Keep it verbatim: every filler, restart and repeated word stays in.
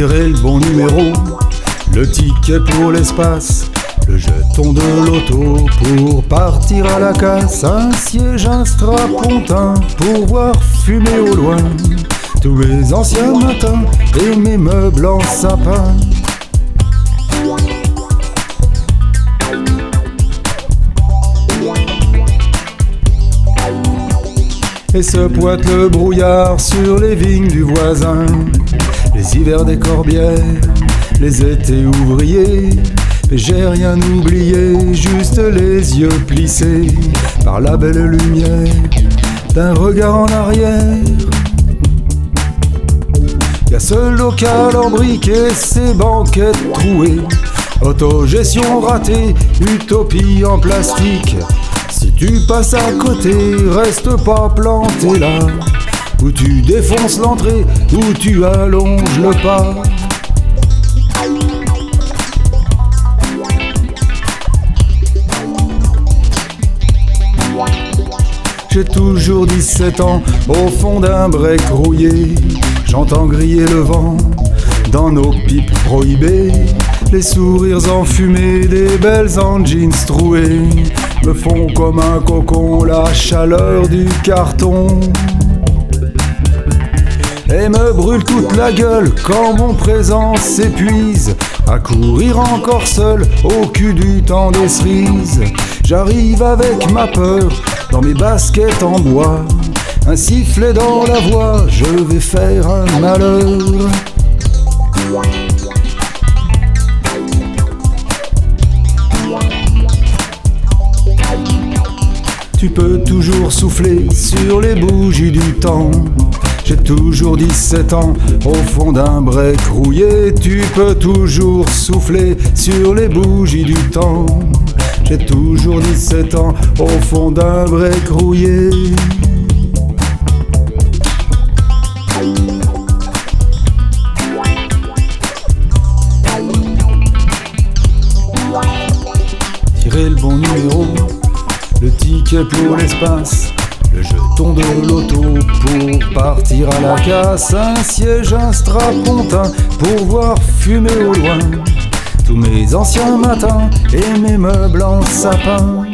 tirer le bon numéro, le ticket pour l'espace, le jeton de l'auto pour partir à la casse, un siège, un strapontin pour voir fumer au loin tous mes anciens matins et mes meubles en sapin. Et se pointe le brouillard sur les vignes du voisin, les hivers des corbières, les étés ouvriers. Mais j'ai rien oublié, juste les yeux plissés par la belle lumière d'un regard en arrière. Y'a ce local en briques et ses banquettes trouées, autogestion ratée, utopie en plastique. Si tu passes à côté, reste pas planté là, où tu défonces l'entrée, où tu allonges le pas. J'ai toujours dix-sept ans, au fond d'un break rouillé. J'entends griller le vent dans nos pipes prohibées. Les sourires enfumés des belles en jeans troués me font comme un cocon la chaleur du carton et me brûle toute la gueule quand mon présent s'épuise à courir encore seul au cul du temps des cerises. J'arrive avec ma peur dans mes baskets en bois, un sifflet dans la voix, je vais faire un malheur. Tu peux toujours souffler sur les bougies du temps. J'ai toujours dix-sept ans au fond d'un break rouillé. Tu peux toujours souffler sur les bougies du temps. J'ai toujours dix-sept ans au fond d'un break rouillé. Tirer le bon numéro, le ticket pour l'espace, le jeton de l'auto pour partir à la casse, un siège, un strapontin pour voir fumer au loin tous mes anciens matins et mes meubles en sapin.